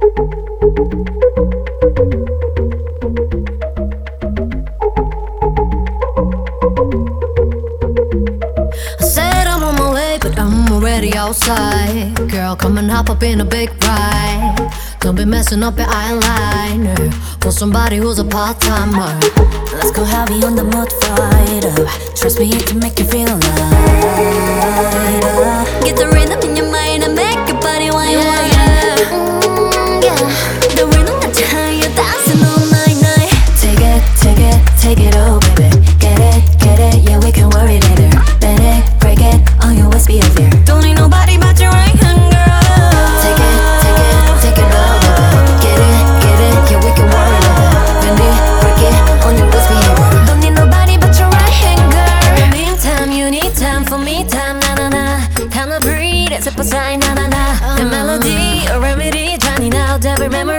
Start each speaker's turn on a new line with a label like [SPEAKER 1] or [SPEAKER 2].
[SPEAKER 1] I said I'm on my way, but I'm already outside. Girl, come and hop up in a big ride. Don't be messing up your eyeliner for somebody who's a part-timer.
[SPEAKER 2] Let's go heavy on the mood fighter. Trust me, it can make you feel lighter. Get the rhythm in your mind and make your body wine,
[SPEAKER 1] Yeah.
[SPEAKER 2] yeah. The rhythm that you high, you're dancing all night. Take it, take it, take it all, baby. Get it, yeah, we can worry later. Bend it, break it, on your waist behavior. Don't need nobody but your right hand, girl.
[SPEAKER 1] Take it, take it, take it all, baby. Get it, yeah, we can worry later. Bend it, break it, on your waist behavior.
[SPEAKER 2] Don't need nobody but your right hand, girl. Meantime, you need time for me time, na na na. Time to breathe, it's a sign, na na na. The melody, a remedy, drowning out every memory.